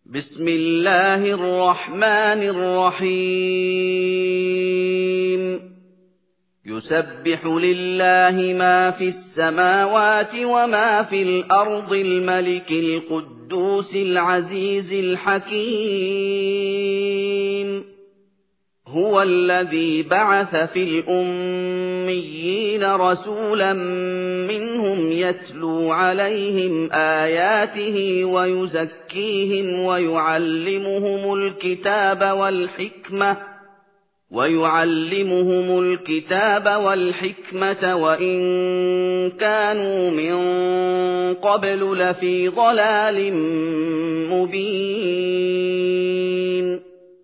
بسم الله الرحمن الرحيم يسبح لله ما في السماوات وما في الأرض الملك القدوس العزيز الحكيم هو الذي بعث في الأميين رسولا منهم يتلو عليهم آياته ويزكيهم ويعلمهم الكتاب والحكمة وإن كانوا من قبل لفي ضلال مبين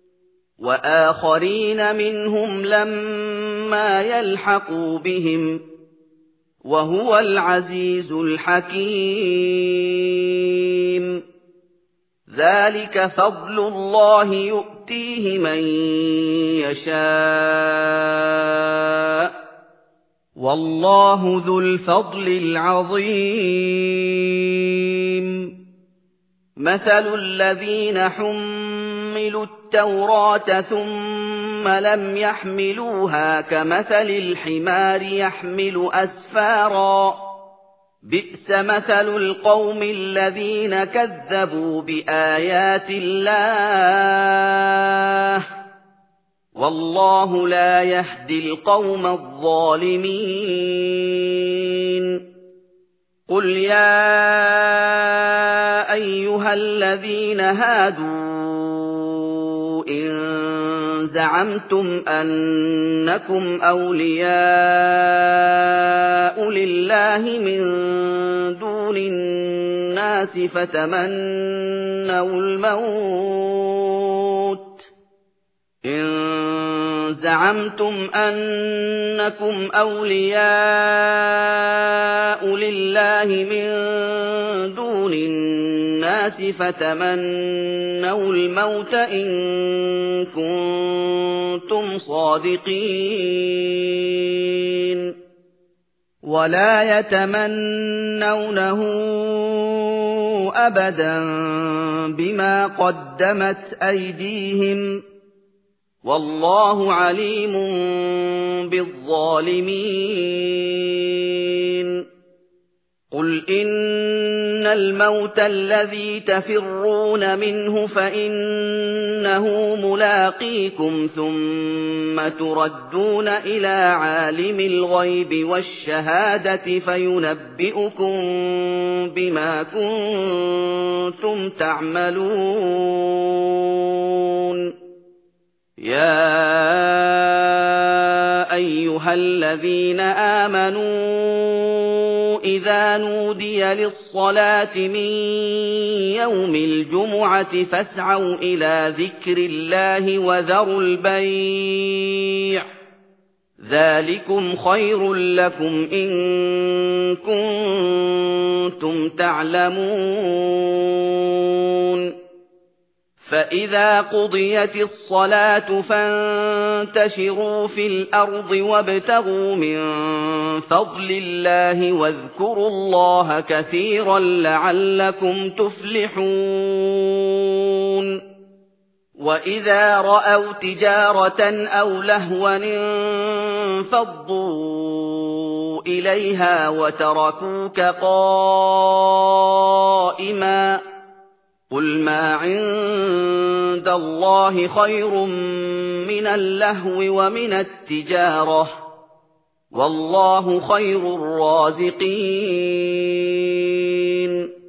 وآخرين منهم لما يلحقوا بهم وهو العزيز الحكيم ذلك فضل الله يؤتيه من يشاء والله ذو الفضل العظيم مثل الذين حملوا التوراة ثم لم يحملوها كمثل الحمار يحمل أسفارا بئس مثل القوم الذين كذبوا بآيات الله والله لا يهدي القوم الظالمين قل يا أيها الذين هادوا إن زعمتم أنكم أولياء لله من دون الناس فتمنوا الموت إن كنتم صادقين ولا يتمنونه أبدا بما قدمت أيديهم والله عليم بالظالمين قل إن الموت الذي تفرون منه فإنه ملاقيكم ثم تردون إلى عالم الغيب والشهادة فينبئكم بما كنتم تعملون يا أيها الذين آمنوا إذا نودي للصلاة من يوم الجمعة فاسعوا إلى ذكر الله وذروا البيع ذلكم خير لكم إن كنتم تعلمون فإذا قضيت الصلاة فانتشروا في الأرض وابتغوا من فضل الله واذكروا الله كثيرا لعلكم تفلحون وإذا رأوا تجارة أو لهوا انفضوا إليها وتركوك قائما قل ما عند الله خير من اللهو ومن التجارة والله خير الرازقين